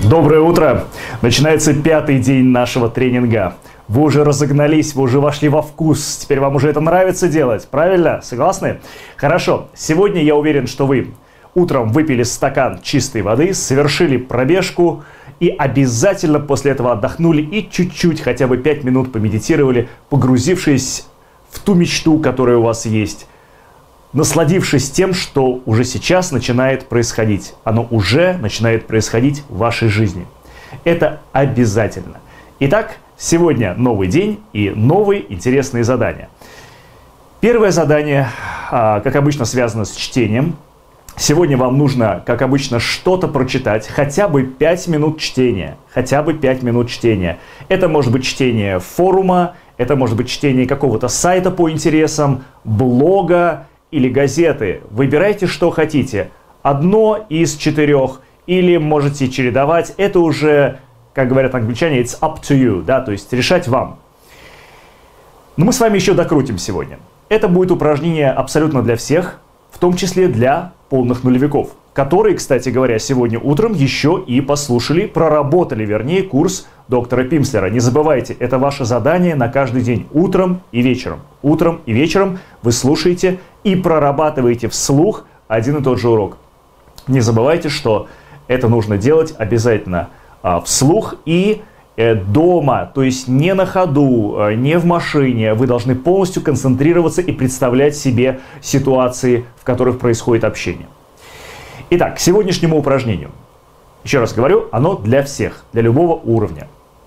Доброе утро! Начинается 5-й день нашего тренинга. Вы уже разогнались, вы уже вошли во вкус. Теперь вам уже это нравится делать, правильно? Согласны? Хорошо. Сегодня я уверен, что вы утром выпили стакан чистой воды, совершили пробежку и обязательно после этого отдохнули и чуть-чуть, хотя бы 5 минут помедитировали, погрузившись в ту мечту, которая у вас есть. Насладившись тем, что уже сейчас начинает происходить. Оно уже начинает происходить в вашей жизни. Это обязательно. Итак, сегодня новый день и новые интересные задания. Первое задание, как обычно, связано с чтением. Сегодня вам нужно, как обычно, что-то прочитать. Хотя бы 5 минут чтения. Хотя бы 5 минут чтения. Это может быть чтение форума, это может быть чтение какого-то сайта по интересам, блога, или газеты. Выбирайте, что хотите. Одно из 4, или можете чередовать. Это уже, как говорят англичане, it's up to you, да, то есть решать вам. Но мы с вами еще докрутим сегодня. Это будет упражнение абсолютно для всех, в том числе для полных нулевиков, которые, кстати говоря, сегодня утром еще и послушали, проработали, вернее, курс доктора Пимслера. Не забывайте, это ваше задание на каждый день, утром и вечером. Утром и вечером вы слушаете и прорабатываете вслух один и тот же урок. Не забывайте, что это нужно делать обязательно вслух и дома, то есть не на ходу, не в машине. Вы должны полностью концентрироваться и представлять себе ситуации, в которых происходит общение. Итак, к сегодняшнему упражнению. Еще раз говорю, оно для всех, для любого уровня.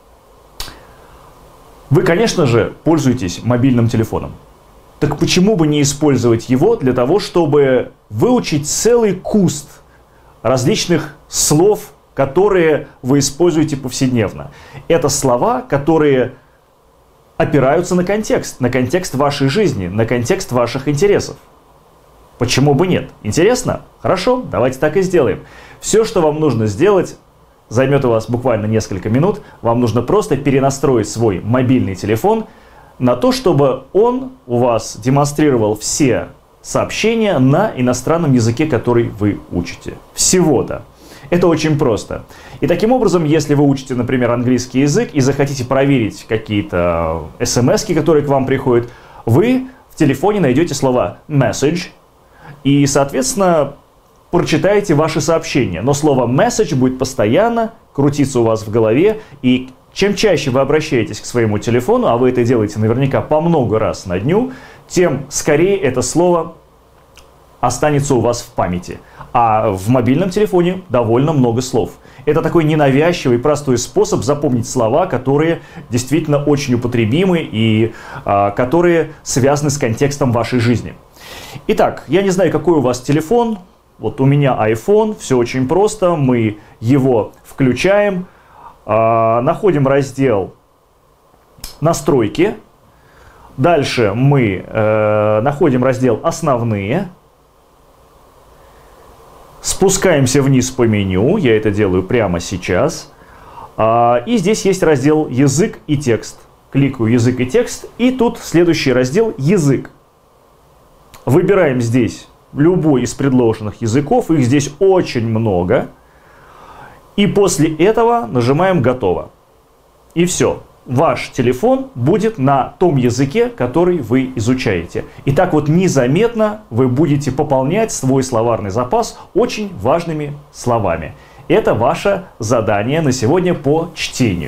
Вы, конечно же, пользуетесь мобильным телефоном. Так почему бы не использовать его для того, чтобы выучить целый куст различных слов, которые вы используете повседневно? Это слова, которые опираются на контекст вашей жизни, на контекст ваших интересов. Почему бы нет? Интересно? Хорошо, давайте так и сделаем. Все, что вам нужно сделать, займет у вас буквально несколько минут. Вам нужно просто перенастроить свой мобильный телефон на то, чтобы он у вас демонстрировал все сообщения на иностранном языке, который вы учите. Всего-то. Это очень просто. И таким образом, если вы учите, например, английский язык и захотите проверить какие-то смс-ки, которые к вам приходят, вы в телефоне найдете слова message и, соответственно, прочитаете ваши сообщения. Но слово message будет постоянно крутиться у вас в голове, и чем чаще вы обращаетесь к своему телефону, а вы это делаете наверняка по много раз на дню, тем скорее это слово останется у вас в памяти. А в мобильном телефоне довольно много слов. Это такой ненавязчивый, простой способ запомнить слова, которые действительно очень употребимы и которые связаны с контекстом вашей жизни. Итак, я не знаю, какой у вас телефон. Вот у меня iPhone, все очень просто. Мы его включаем, находим раздел «Настройки». Дальше мы находим раздел «Основные». Спускаемся вниз по меню, я это делаю прямо сейчас. И здесь есть раздел «Язык и текст». Кликаю «Язык и текст», и тут следующий раздел «Язык». Выбираем здесь любой из предложенных языков, их здесь очень много. И после этого нажимаем «Готово». И все. Ваш телефон будет на том языке, который вы изучаете. И так вот незаметно вы будете пополнять свой словарный запас очень важными словами. Это ваше задание на сегодня по чтению.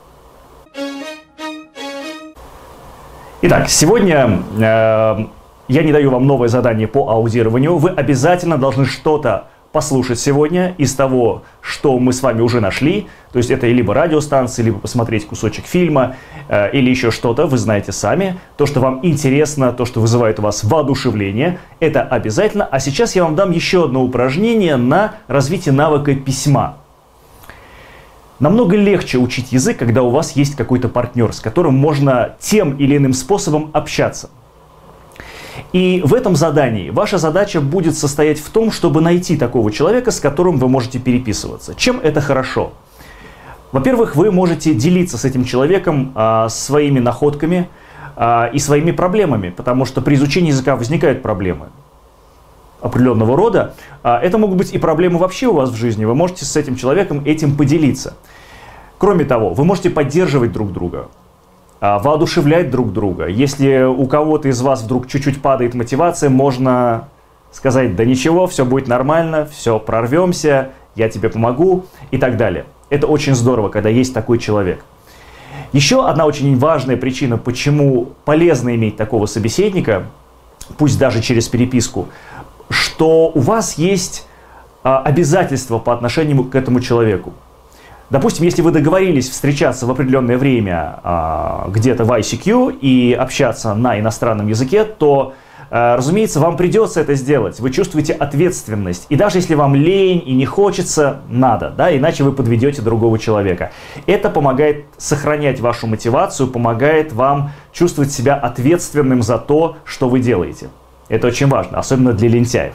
Итак, сегодня я не даю вам новое задание по аудированию. Вы обязательно должны что-то послушать сегодня из того, что мы с вами уже нашли. То есть это либо радиостанции, либо посмотреть кусочек фильма, или еще что-то, вы знаете сами. То, что вам интересно, то, что вызывает у вас воодушевление, это обязательно. А сейчас я вам дам еще одно упражнение на развитие навыка письма. Намного легче учить язык, когда у вас есть какой-то партнер, с которым можно тем или иным способом общаться. И в этом задании ваша задача будет состоять в том, чтобы найти такого человека, с которым вы можете переписываться. Чем это хорошо? Во-первых, вы можете делиться с этим человеком своими находками и своими проблемами, потому что при изучении языка возникают проблемы. определенного рода, это могут быть и проблемы вообще у вас в жизни. Вы можете с этим человеком этим поделиться. Кроме того, вы можете поддерживать друг друга, воодушевлять друг друга. Если у кого-то из вас вдруг чуть-чуть падает мотивация, можно сказать: да ничего, все будет нормально, все, прорвемся, я тебе помогу и так далее. Это очень здорово, когда есть такой человек. Еще одна очень важная причина, почему полезно иметь такого собеседника, пусть даже через переписку, что у вас есть обязательства по отношению к этому человеку. Допустим, если вы договорились встречаться в определенное время где-то в ICQ и общаться на иностранном языке, то, разумеется, вам придется это сделать. Вы чувствуете ответственность. И даже если вам лень и не хочется, надо, да, иначе вы подведете другого человека. Это помогает сохранять вашу мотивацию, помогает вам чувствовать себя ответственным за то, что вы делаете. Это очень важно, особенно для лентяев.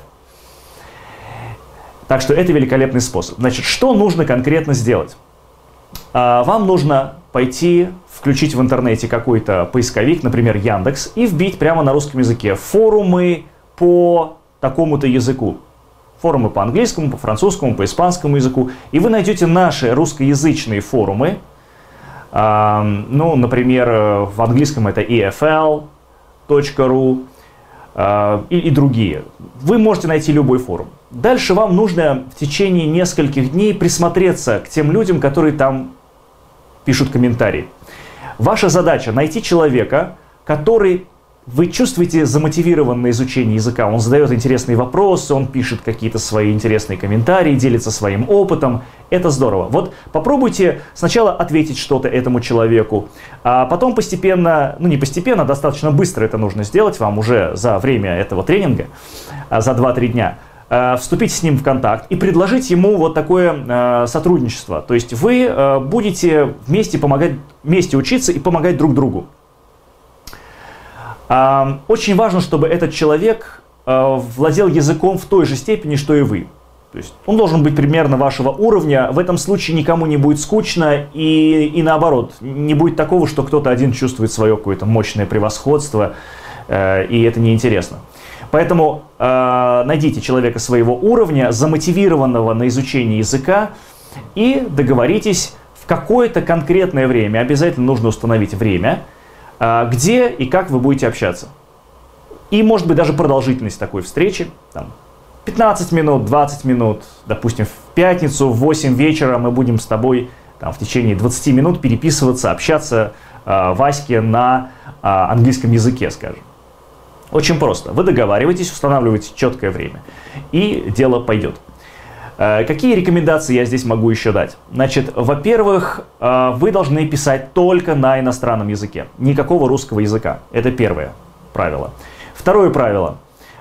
Так что это великолепный способ. Значит, что нужно конкретно сделать? Вам нужно пойти, включить в интернете какой-то поисковик, например, Яндекс, и вбить прямо на русском языке форумы по такому-то языку. Форумы по английскому, по французскому, по испанскому языку. И вы найдете наши русскоязычные форумы. Ну, например, в английском это efl.ru и другие. Вы можете найти любой форум. Дальше вам нужно в течение нескольких дней присмотреться к тем людям, которые там пишут комментарии. Ваша задача найти человека, который вы чувствуете замотивирован на изучение языка. Он задает интересные вопросы, он пишет какие-то свои интересные комментарии, делится своим опытом. Это здорово. Вот попробуйте сначала ответить что-то этому человеку, а потом постепенно, ну не постепенно, достаточно быстро это нужно сделать вам уже за время этого тренинга, за 2-3 дня, вступить с ним в контакт и предложить ему вот такое сотрудничество. То есть вы будете вместе помогать, вместе учиться и помогать друг другу. Очень важно, чтобы этот человек владел языком в той же степени, что и вы. То есть он должен быть примерно вашего уровня. В этом случае никому не будет скучно и наоборот, не будет такого, что кто-то один чувствует свое какое-то мощное превосходство, и это неинтересно. Поэтому найдите человека своего уровня, замотивированного на изучение языка, и договоритесь в какое-то конкретное время. Обязательно нужно установить время, где и как вы будете общаться. И может быть даже продолжительность такой встречи. Там, 15 минут, 20 минут, допустим, в пятницу в 8 вечера мы будем с тобой там, в течение 20 минут переписываться, общаться Ваське на английском языке, скажем. Очень просто. Вы договариваетесь, устанавливаете четкое время, и дело пойдет. Какие рекомендации я здесь могу еще дать? Значит, во-первых, вы должны писать только на иностранном языке. Никакого русского языка. Это первое правило. Второе правило.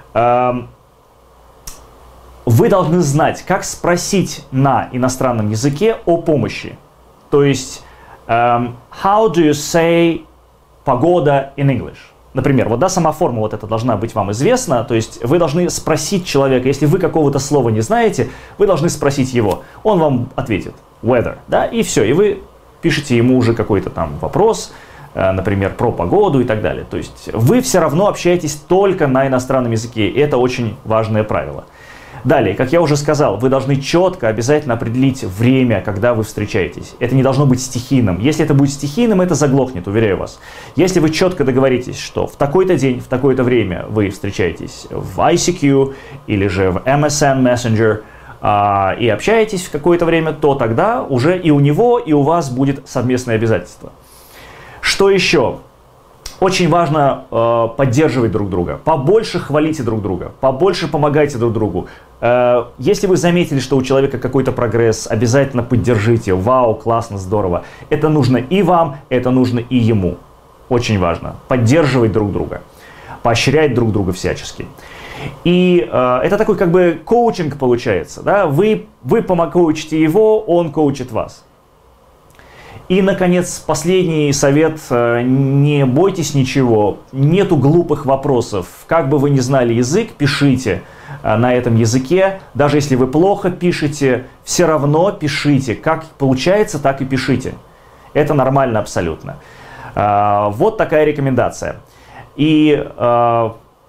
Вы должны знать, как спросить на иностранном языке о помощи. То есть, how do you say погода in English? Например, вот да, сама форма вот эта должна быть вам известна, то есть вы должны спросить человека, если вы какого-то слова не знаете, вы должны спросить его, он вам ответит weather, да, и все, и вы пишете ему уже какой-то там вопрос, например, про погоду и так далее. То есть вы все равно общаетесь только на иностранном языке, и это очень важное правило. Далее, как я уже сказал, вы должны четко, обязательно определить время, когда вы встречаетесь. Это не должно быть стихийным. Если это будет стихийным, это заглохнет, уверяю вас. Если вы четко договоритесь, что в такой-то день, в такое-то время вы встречаетесь в ICQ или же в MSN Messenger и общаетесь в какое-то время, то тогда уже и у него, и у вас будет совместное обязательство. Что еще? Очень важно поддерживать друг друга, побольше хвалите друг друга, побольше помогайте друг другу. Если вы заметили, что у человека какой-то прогресс, обязательно поддержите. Вау, классно, здорово. Это нужно и вам, это нужно и ему. Очень важно. Поддерживать друг друга, поощрять друг друга всячески. И это такой как бы коучинг получается. Да? Вы коучите его, он коучит вас. И, наконец, последний совет. Не бойтесь ничего, нету глупых вопросов. Как бы вы ни знали язык, пишите на этом языке. Даже если вы плохо пишете, все равно пишите. Как получается, так и пишите. Это нормально абсолютно. Вот такая рекомендация. И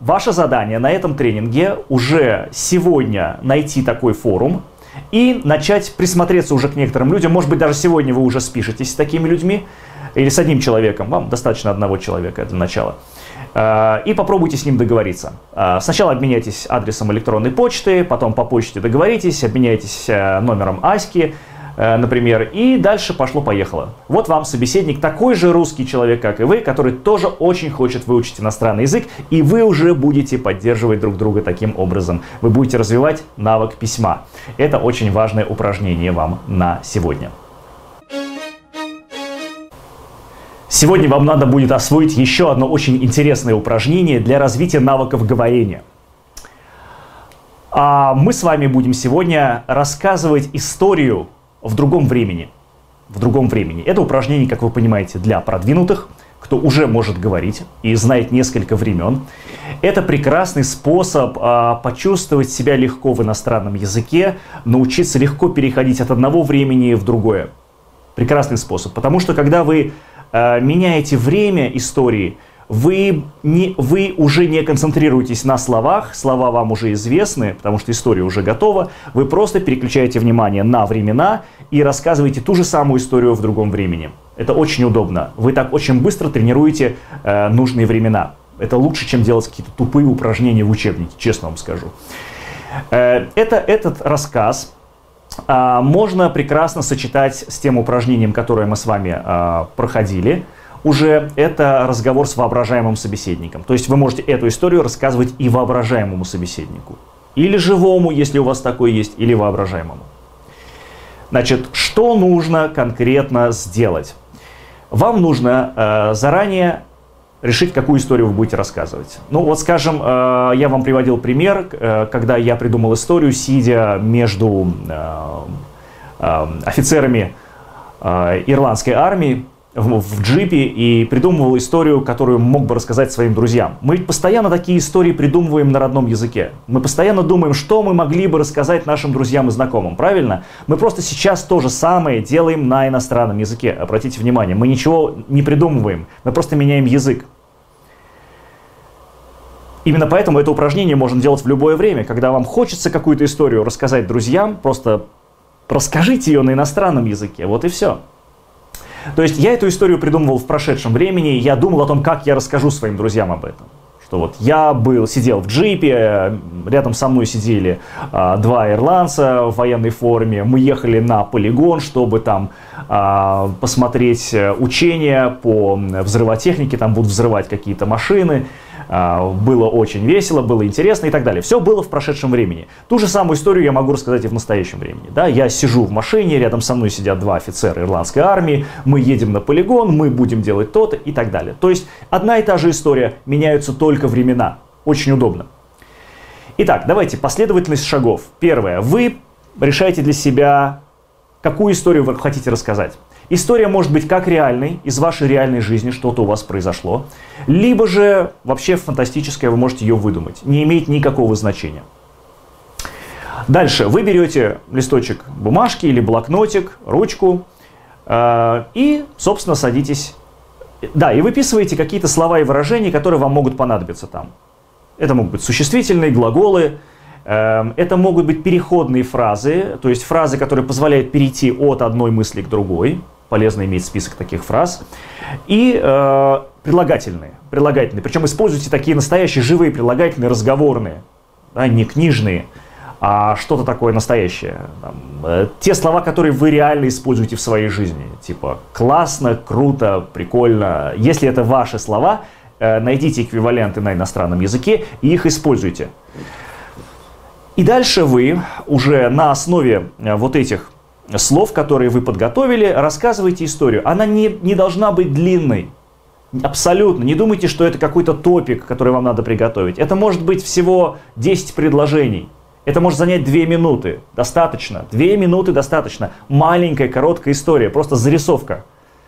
ваше задание на этом тренинге уже сегодня найти такой форум и начать присмотреться уже к некоторым людям. Может быть, даже сегодня вы уже спишетесь с такими людьми или с одним человеком. Вам достаточно одного человека для начала. И попробуйте с ним договориться. Сначала обменяйтесь адресом электронной почты, потом по почте договоритесь, обменяйтесь номером Аськи, например, и дальше пошло-поехало. Вот вам собеседник, такой же русский человек, как и вы, который тоже очень хочет выучить иностранный язык, и вы уже будете поддерживать друг друга таким образом. Вы будете развивать навык письма. Это очень важное упражнение вам на сегодня. Сегодня вам надо будет освоить еще одно очень интересное упражнение для развития навыков говорения. Мы с вами будем сегодня рассказывать историю в другом времени. Это упражнение, как вы понимаете, для продвинутых, кто уже может говорить и знает несколько времен. Это прекрасный способ почувствовать себя легко в иностранном языке, научиться легко переходить от одного времени в другое. Прекрасный способ, потому что когда вы меняете время истории, вы уже не концентрируетесь на словах, слова вам уже известны, потому что история уже готова, вы просто переключаете внимание на времена и рассказываете ту же самую историю в другом времени. Это очень удобно. Вы так очень быстро тренируете нужные времена. Это лучше, чем делать какие-то тупые упражнения в учебнике, честно вам скажу. Этот рассказ можно прекрасно сочетать с тем упражнением, которое мы с вами проходили. Уже это разговор с воображаемым собеседником. То есть вы можете эту историю рассказывать и воображаемому собеседнику. Или живому, если у вас такой есть, или воображаемому. Значит, что нужно конкретно сделать? Вам нужно заранее решить, какую историю вы будете рассказывать. Ну вот, скажем, я вам приводил пример, когда я придумал историю, сидя между офицерами ирландской армии в джипе и придумывал историю, которую мог бы рассказать своим друзьям. Мы постоянно такие истории придумываем на родном языке. Мы постоянно думаем, что мы могли бы рассказать нашим друзьям и знакомым, правильно? Мы просто сейчас то же самое делаем на иностранном языке. Обратите внимание, мы ничего не придумываем, мы просто меняем язык. Именно поэтому это упражнение можно делать в любое время. Когда вам хочется какую-то историю рассказать друзьям, просто расскажите ее на иностранном языке, вот и все. То есть я эту историю придумывал в прошедшем времени, я думал о том, как я расскажу своим друзьям об этом. Что вот я сидел в джипе, рядом со мной сидели два ирландца в военной форме, мы ехали на полигон, чтобы там посмотреть учения по взрывотехнике, там будут взрывать какие-то машины. Было очень весело, было интересно и так далее. Все было в прошедшем времени. Ту же самую историю я могу рассказать и в настоящем времени. Да? Я сижу в машине, рядом со мной сидят два офицера ирландской армии, мы едем на полигон, мы будем делать то-то и так далее. То есть одна и та же история, меняются только времена. Очень удобно. Итак, давайте последовательность шагов. Первое. Вы решаете для себя, какую историю вы хотите рассказать. История может быть как реальной, из вашей реальной жизни, что-то у вас произошло, либо же вообще фантастическая, вы можете ее выдумать. Не имеет никакого значения. Дальше вы берете листочек бумажки или блокнотик, ручку и, собственно, садитесь. Да, и выписываете какие-то слова и выражения, которые вам могут понадобиться там. Это могут быть существительные, глаголы. Это могут быть переходные фразы, то есть фразы, которые позволяют перейти от одной мысли к другой. Полезно иметь список таких фраз. И прилагательные. Причем используйте такие настоящие живые прилагательные, разговорные, да, не книжные, а что-то такое настоящее. Там, те слова, которые вы реально используете в своей жизни. Типа классно, круто, прикольно. Если это ваши слова, найдите эквиваленты на иностранном языке и их используйте. И дальше вы уже на основе вот этих слов, которые вы подготовили, рассказываете историю. Она не должна быть длинной. Абсолютно. Не думайте, что это какой-то топик, который вам надо приготовить. Это может быть всего 10 предложений. Это может занять 2 минуты. Достаточно. 2 минуты достаточно. Маленькая, короткая история. Просто зарисовка.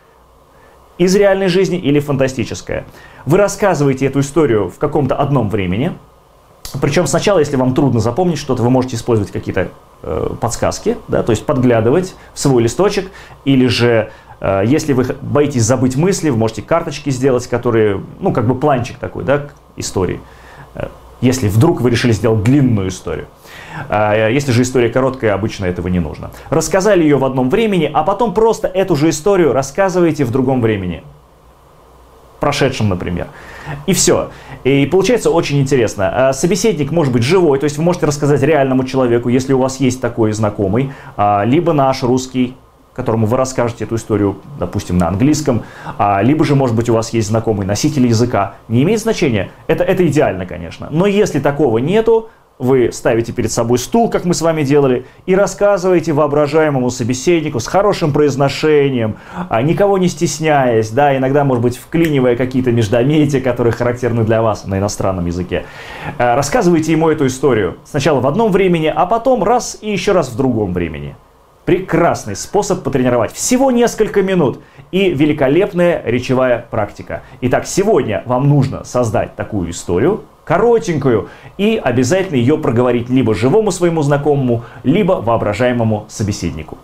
Из реальной жизни или фантастическая. Вы рассказываете эту историю в каком-то одном времени. Причем сначала, если вам трудно запомнить что-то, вы можете использовать какие-то подсказки, да, то есть подглядывать в свой листочек, или же, если вы боитесь забыть мысли, вы можете карточки сделать, которые, ну, как бы планчик такой, да, к истории. Если вдруг вы решили сделать длинную историю. Если же история короткая, обычно этого не нужно. Рассказали ее в одном времени, а потом просто эту же историю рассказываете в другом времени. Прошедшем, например. И все. И получается очень интересно. Собеседник может быть живой, то есть вы можете рассказать реальному человеку, если у вас есть такой знакомый, либо наш русский, которому вы расскажете эту историю, допустим, на английском, либо же, может быть, у вас есть знакомый носитель языка. Не имеет значения. Это идеально, конечно. Но если такого нету, вы ставите перед собой стул, как мы с вами делали, и рассказываете воображаемому собеседнику с хорошим произношением, никого не стесняясь, да, иногда, может быть, вклинивая какие-то междометия, которые характерны для вас на иностранном языке. Рассказывайте ему эту историю сначала в одном времени, а потом раз и еще раз в другом времени. Прекрасный способ потренировать. Всего несколько минут и великолепная речевая практика. Итак, сегодня вам нужно создать такую историю, коротенькую, и обязательно ее проговорить либо живому своему знакомому, либо воображаемому собеседнику.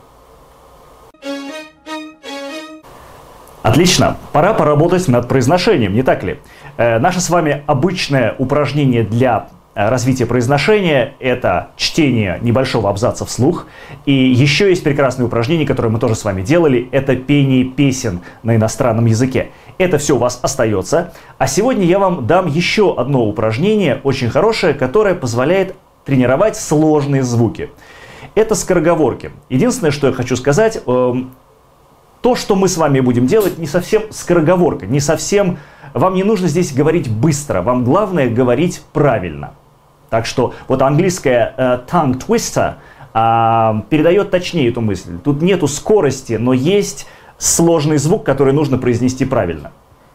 Отлично, пора поработать над произношением, не так ли? Наше с вами обычное упражнение для развития произношения – это чтение небольшого абзаца вслух. И еще есть прекрасное упражнение, которое мы тоже с вами делали – это пение песен на иностранном языке. Это все у вас остается. А сегодня я вам дам еще одно упражнение, очень хорошее, которое позволяет тренировать сложные звуки. Это скороговорки. Единственное, что я хочу сказать, то, что мы с вами будем делать, не совсем скороговорка, не совсем… Вам не нужно здесь говорить быстро, вам главное говорить правильно. Так что вот английское tongue twister передает точнее эту мысль. Тут нету скорости, но есть сложный звук, который нужно произнести правильно.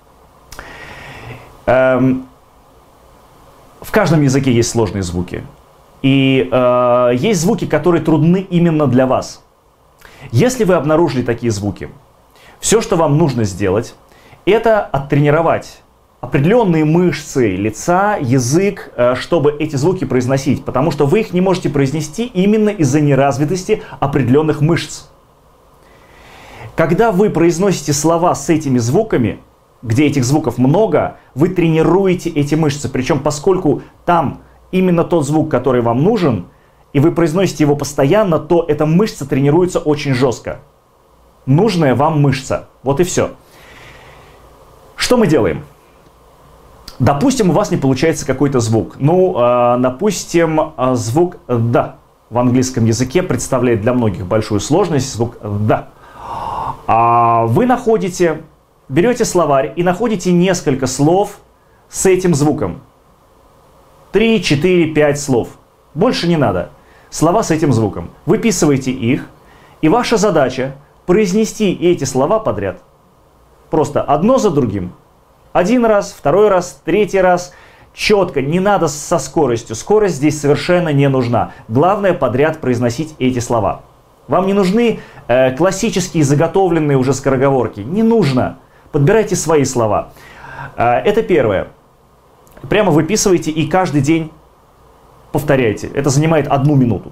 В каждом языке есть сложные звуки. И есть звуки, которые трудны именно для вас. Если вы обнаружили такие звуки, все, что вам нужно сделать, это оттренировать определенные мышцы лица, язык, чтобы эти звуки произносить. Потому что вы их не можете произнести именно из-за неразвитости определенных мышц. Когда вы произносите слова с этими звуками, где этих звуков много, вы тренируете эти мышцы. Причем, поскольку там именно тот звук, который вам нужен, и вы произносите его постоянно, то эта мышца тренируется очень жестко. Нужная вам мышца. Вот и все. Что мы делаем? Допустим, у вас не получается какой-то звук. Допустим, звук «да» в английском языке представляет для многих большую сложность. Звук «да». Вы берете словарь и находите несколько слов с этим звуком. 3, 4, 5 слов. Больше не надо. Слова с этим звуком. Выписываете их, и ваша задача произнести эти слова подряд. Просто одно за другим. Один раз, второй раз, третий раз. Четко, не надо со скоростью. Скорость здесь совершенно не нужна. Главное подряд произносить эти слова. Вам не нужны классические заготовленные уже скороговорки. Не нужно. Подбирайте свои слова. Это первое. Прямо выписывайте и каждый день повторяйте. Это занимает 1 минуту.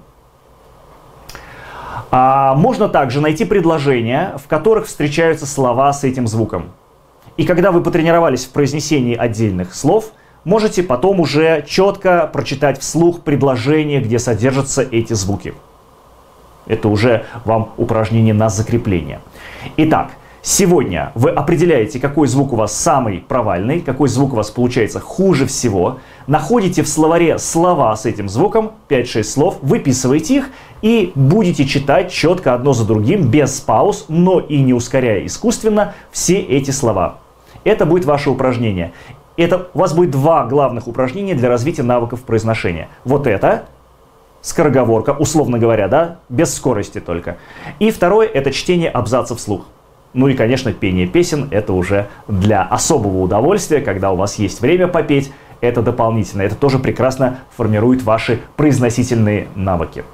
Можно также найти предложения, в которых встречаются слова с этим звуком. И когда вы потренировались в произнесении отдельных слов, можете потом уже четко прочитать вслух предложения, где содержатся эти звуки. Это уже вам упражнение на закрепление. Итак, сегодня вы определяете, какой звук у вас самый провальный, какой звук у вас получается хуже всего. Находите в словаре слова с этим звуком, 5-6 слов, выписываете их и будете читать четко одно за другим, без пауз, но и не ускоряя искусственно все эти слова. Это будет ваше упражнение. У вас будет 2 главных упражнения для развития навыков произношения. Вот это скороговорка, условно говоря, да, без скорости только. И второе — это чтение абзаца вслух. Ну и, конечно, пение песен — это уже для особого удовольствия, когда у вас есть время попеть, это дополнительно. Это тоже прекрасно формирует ваши произносительные навыки.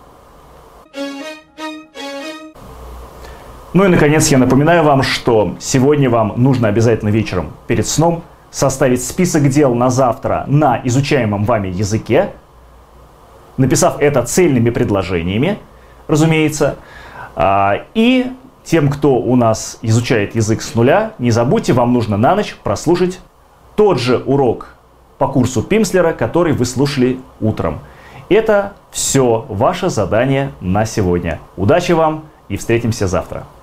Ну и, наконец, я напоминаю вам, что сегодня вам нужно обязательно вечером перед сном составить список дел на завтра на изучаемом вами языке, написав это цельными предложениями, разумеется. И тем, кто у нас изучает язык с нуля, не забудьте, вам нужно на ночь прослушать тот же урок по курсу Пимслера, который вы слушали утром. Это все ваше задание на сегодня. Удачи вам и встретимся завтра.